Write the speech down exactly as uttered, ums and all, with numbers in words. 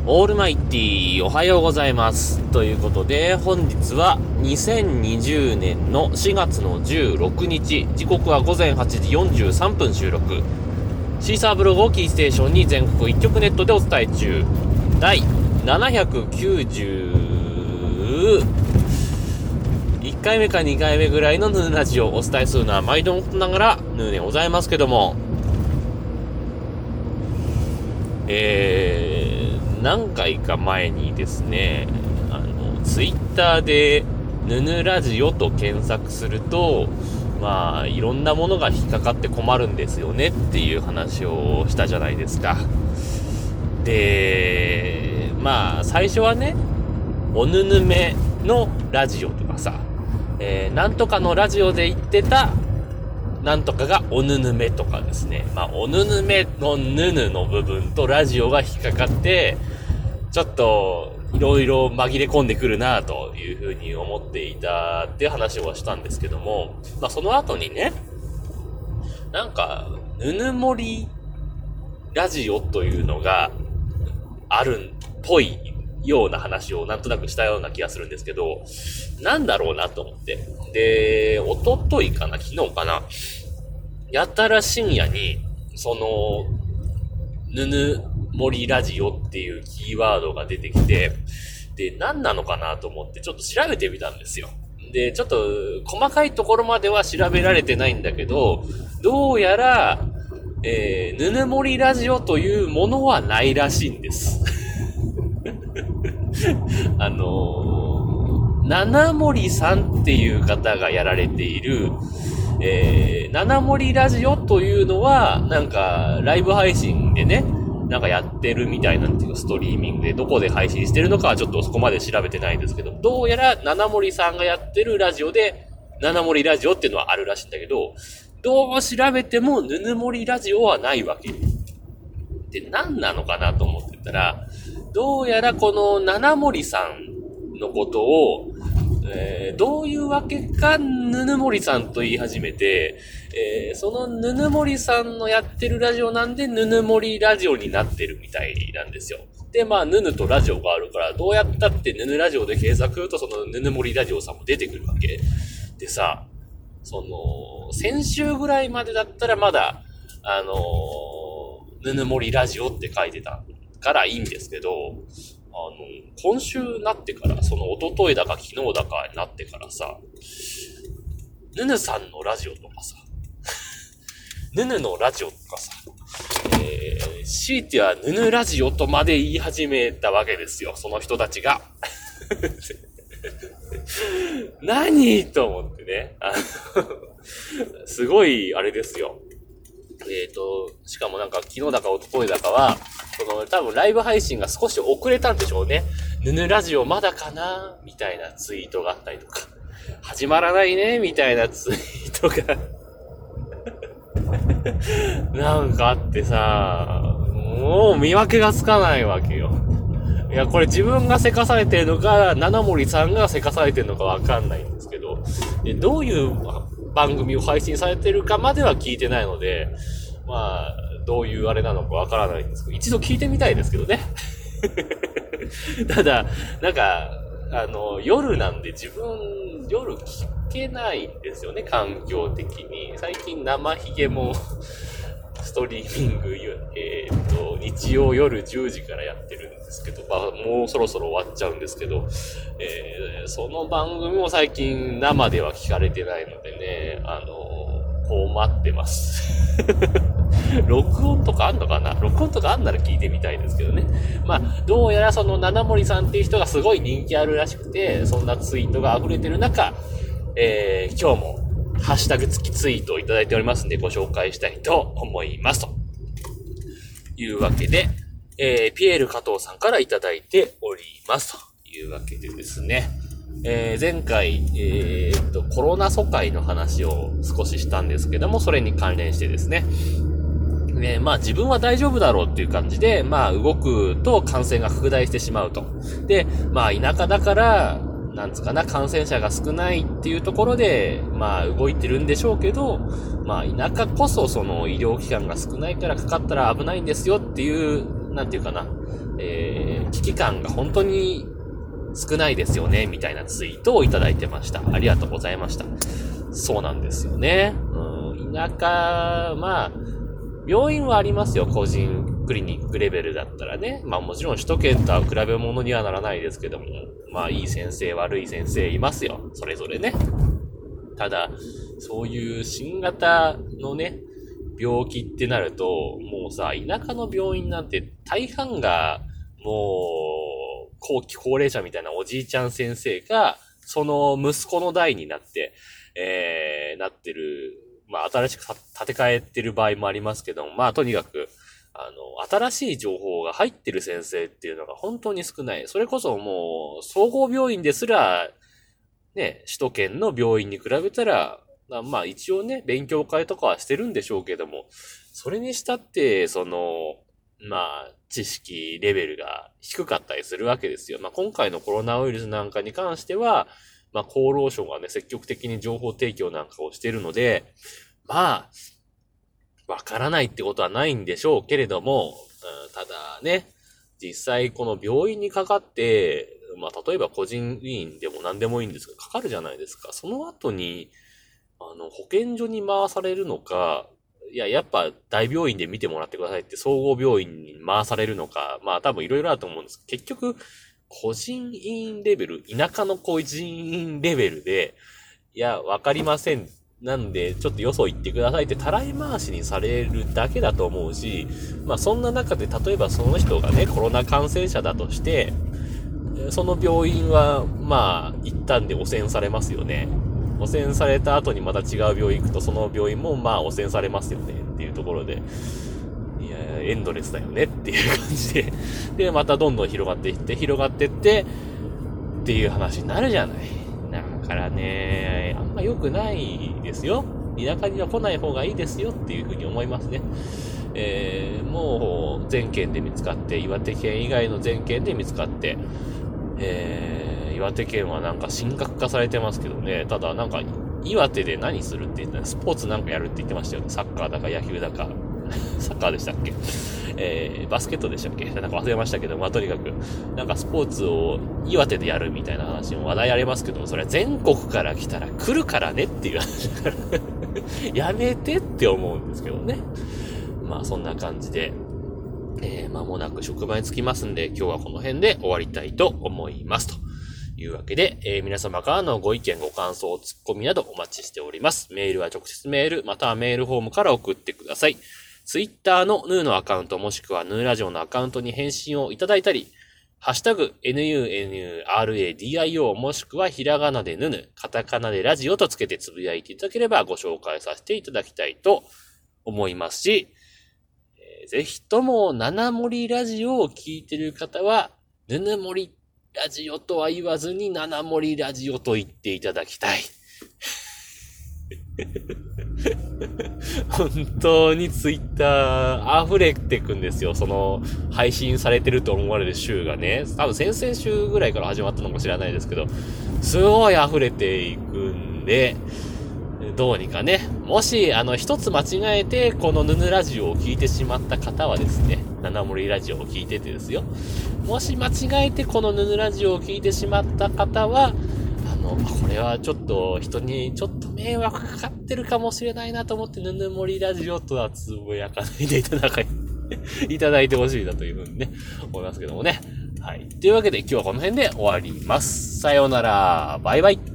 オールマイティーおはようございます。ということで、本日はにせんにじゅうねんのしがつのじゅうろくにち、時刻はごぜんはちじよんじゅうさんぷん収録。シーサーブログをキーステーションに全国一曲ネットでお伝え中。第ななひゃくきゅうじゅういっかいめかにかいめぐらいのヌーラジオをお伝えするのは毎度のことながらヌーでございますけども、えー、何回か前にですね、あの、ツイッターでヌヌラジオと検索すると、まあ、いろんなものが引っかかって困るんですよねっていう話をしたじゃないですか。で、まあ、最初はね、おぬぬめのラジオとかさ、えー、なんとかのラジオで言ってた、なんとかがおぬぬめとかですね。まあ、おぬぬめのぬぬの部分とラジオが引っかかって、ちょっと、いろいろ紛れ込んでくるなというふうに思っていたっていう話をしたんですけども、まあ、その後にね、なんか、ぬぬもりラジオというのがあるっぽいような話をなんとなくしたような気がするんですけど、なんだろうなと思って。で、おとといかな、昨日かな、やたら深夜に、その、ぬぬもりラジオっていうキーワードが出てきて、で、何なのかなと思ってちょっと調べてみたんですよ。で、ちょっと細かいところまでは調べられてないんだけど、どうやら、えー、ぬぬもりラジオというものはないらしいんです。あのー、七森さんっていう方がやられている、えー、七森ラジオというのは、なんか、ライブ配信でね、なんかやってるみたいなんていうストリーミングで、どこで配信してるのかはちょっとそこまで調べてないんですけど、どうやら七森さんがやってるラジオで、七森ラジオっていうのはあるらしいんだけど、どう調べてもぬぬもりラジオはないわけ。で、何なのかなと思ってたら、どうやらこの七森さんのことを、えー、どういうわけかぬぬもりさんと言い始めて、えー、そのぬぬもりさんのやってるラジオなんでぬぬもりラジオになってるみたいなんですよ。で、まあぬぬとラジオがあるから、どうやったってぬぬラジオで検索とそのぬぬもりラジオさんも出てくるわけでさ、その先週ぐらいまでだったらまだあのー、ぬぬもりラジオって書いてたからいいんですけど、あの、今週になってから、その一昨日だか昨日だかになってからさ、ぬぬさんのラジオとかさ、ぬぬのラジオとかさ、えー、強いてはぬぬラジオとまで言い始めたわけですよ、その人たちが。何と思ってね。あのすごい、あれですよ。えっと、しかもなんか昨日だか一昨日だかは、その多分ライブ配信が少し遅れたんでしょうね。ぬぬラジオまだかなみたいなツイートがあったりとか、始まらないねみたいなツイートがなんかあってさ、もう見分けがつかないわけよ。いや、これ自分がせかされてるのか、七森さんがせかされてるのかわかんないんですけど、どういう番組を配信されてるかまでは聞いてないので、まあ、どういうあれなのかわからないんですけど、一度聞いてみたいですけどね。ただ、なんか、あの、夜なんで自分、夜聞けないんですよね、環境的に。最近生ヒゲも、ストリーミング、えー、っと、日曜夜じゅうじからやってるんですけど、まあ、もうそろそろ終わっちゃうんですけど、えー、その番組も最近生では聞かれてないのでね、あの、困ってます。録音とかあんのかな？録音とかあんなら聞いてみたいですけどね。まあ、どうやらその七森さんっていう人がすごい人気あるらしくて、そんなツイートが溢れてる中、えー、今日もハッシュタグ付きツイートをいただいておりますんでご紹介したいと思います。というわけで、えー、ピエール加藤さんからいただいておりますというわけでですね、えー、前回、えー、っと、コロナ疎開の話を少ししたんですけども、それに関連してですね、ね、まあ自分は大丈夫だろうっていう感じで、まあ動くと感染が拡大してしまうと。で、まあ田舎だから、なんつかな、感染者が少ないっていうところで、まあ動いてるんでしょうけど、まあ田舎こそその医療機関が少ないからかかったら危ないんですよっていうなんていうかな、えー、危機感が本当に少ないですよね、みたいなツイートをいただいてました。ありがとうございました。そうなんですよね。うん、田舎、まあ、病院はありますよ、個人クリニックレベルだったらね。まあもちろん首都圏とは比べ物にはならないですけども、まあいい先生、悪い先生いますよ、それぞれね。ただ、そういう新型のね、病気ってなると、もうさ、田舎の病院なんて大半が、もう、後期高齢者みたいなおじいちゃん先生が、その息子の代になって、えー、なってる、まあ、新しく建て替えてる場合もありますけども、まあ、とにかく、あの、新しい情報が入ってる先生っていうのが本当に少ない。それこそもう、総合病院ですら、ね、首都圏の病院に比べたら、まあ一応ね、勉強会とかはしてるんでしょうけども、それにしたって、その、まあ、知識レベルが低かったりするわけですよ。まあ今回のコロナウイルスなんかに関しては、まあ厚労省がね、積極的に情報提供なんかをしているので、まあ、わからないってことはないんでしょうけれども、うん、ただね、実際この病院にかかって、まあ例えば個人医院でも何でもいいんですが、かかるじゃないですか。その後に、あの、保健所に回されるのか、いや、やっぱ大病院で見てもらってくださいって総合病院に回されるのか、まあ多分いろいろあると思うんですけど、結局、個人医院レベル、田舎の個人医院レベルで、いや、わかりません。なんで、ちょっとよそ行ってくださいってたらい回しにされるだけだと思うし、まあそんな中で例えばその人がね、コロナ感染者だとして、その病院は、まあ、一旦で汚染されますよね。汚染された後にまた違う病院行くと、その病院もまあ汚染されますよねっていうところで、いや、エンドレスだよねっていう感じで、で、またどんどん広がっていって、広がっていって、っていう話になるじゃない。だからね、あんま良くないですよ。田舎には来ない方がいいですよっていうふうに思いますね。えー、もう全県で見つかって、岩手県以外の全県で見つかって、えー、岩手県はなんか神格化されてますけどね。ただなんか岩手で何するって言ったらスポーツなんかやるって言ってましたよね。サッカーだか野球だか。サッカーでしたっけ、えー、バスケットでしたっけ、なんか忘れましたけど、まあ、とにかく、なんかスポーツを岩手でやるみたいな話も話題ありますけど、それは全国から来たら来るからねっていう話だからやめてって思うんですけどね。まあそんな感じで、えー、間もなく職場に着きますんで、今日はこの辺で終わりたいと思いますと。いうわけで、えー、皆様からのご意見、ご感想、ツッコミなどお待ちしております。メールは直接メール、またはメールフォームから送ってください。ツイッターのヌーのアカウントもしくはヌーラジオのアカウントに返信をいただいたり、ハッシュタグ エヌユーエヌアールエーディーアイオー もしくはひらがなでヌヌ、カタカナでラジオとつけてつぶやいていただければご紹介させていただきたいと思いますし、えー、ぜひとも七森ラジオを聞いている方は、ヌヌ森ラジオとは言わずに七森ラジオと言っていただきたい。本当にツイッター溢れてくんですよ。その配信されてると思われる週がね、多分先々週ぐらいから始まったのかもしれないですけど、すごい溢れていくんで、どうにかね、もしあの一つ間違えてこのヌヌラジオを聞いてしまった方はですね、七森ラジオを聞いててですよ、もし間違えてこのヌヌラジオを聞いてしまった方は、あの、これはちょっと人にちょっと迷惑かかってるかもしれないなと思って、ヌヌ森ラジオとはつぶやかないでいただかい、いただいてほしいなというふうにね、思いますけどもね。はい。というわけで今日はこの辺で終わります。さようなら。バイバイ。